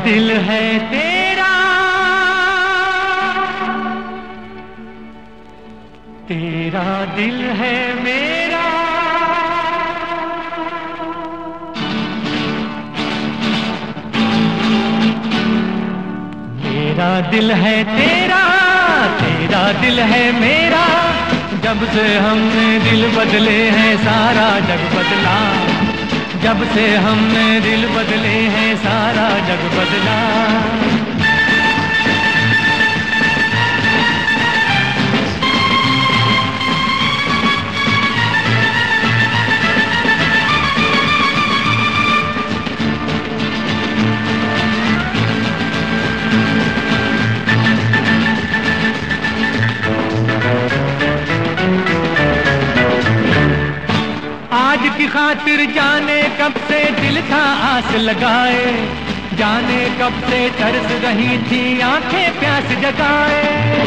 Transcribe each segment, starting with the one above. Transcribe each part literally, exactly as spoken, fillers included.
दिल है तेरा, तेरा दिल है मेरा। मेरा दिल है तेरा, तेरा दिल है मेरा। जब से हमने दिल बदले हैं सारा जग बदला। जब से हमने दिल बदले हैं सारा जग बदला। आज की खातिर जाने कब से दिल था आस लगाए, जाने कब से तरस रही थी आंखें प्यास जगाए।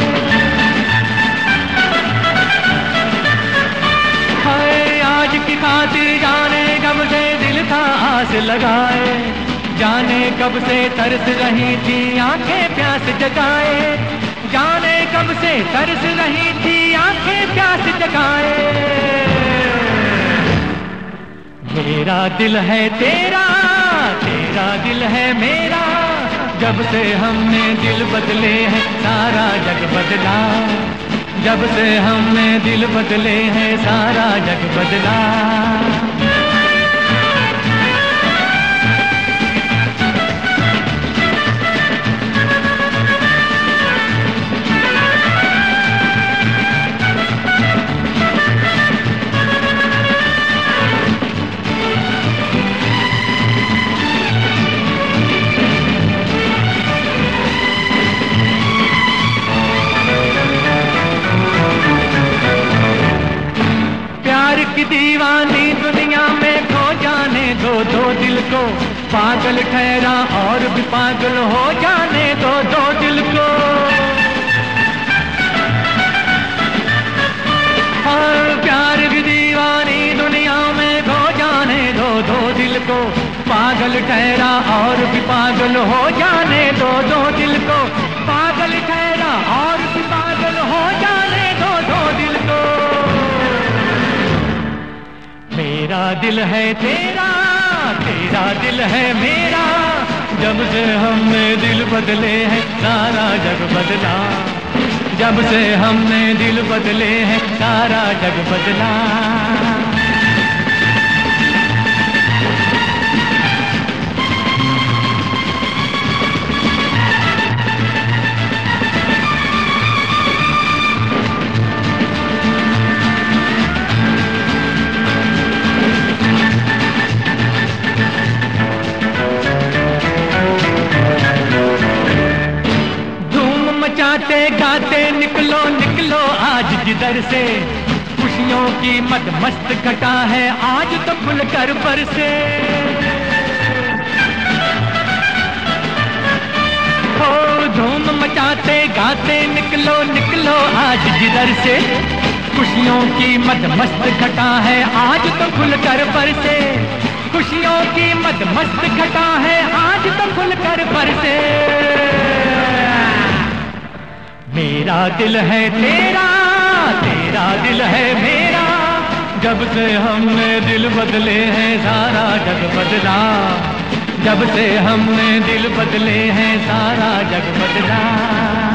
हाय आज की खातिर जाने कब से दिल था आस लगाए, जाने कब से तरस रही थी आंखें प्यास जगाए। जाने कब से तरस रही थी आंखें प्यास जगाए। मेरा दिल है तेरा, तेरा दिल है मेरा। जब से हमने दिल बदले हैं सारा जग बदला। जब से हमने दिल बदले हैं सारा जग बदला। की दीवानी दुनिया में खो जाने दो, दो दिल को पागल ठहरा और भी पागल हो जाने दो, दो दिल को। और प्यार की दीवानी दुनिया में खो जाने दो, दो दिल को पागल ठहरा और भी पागल हो जाने दो, दो दिल को पागल ठहरा और भी पागल हो जाने दो, दो दिल को। मेरा दिल है तेरा, तेरा दिल है मेरा। जब से हमने दिल बदले हैं सारा जग बदला। जब से हमने दिल बदले हैं सारा जग बदला। गाते गाते निकलो निकलो आज जिधर से। खुशियों की मद मस्त घटा है आज तो खुलकर बरसे। हो धूम मचाते गाते निकलो निकलो आज जिधर से। खुशियों की मद मस्त घटा है आज तो खुलकर बरसे। खुशियों की मद मस्त घटा है आज तो खुलकर बरसे। मेरा दिल है तेरा, तेरा दिल है मेरा। जब से हमने दिल बदले हैं सारा जग बदला। जब से हमने दिल बदले हैं सारा जग बदला।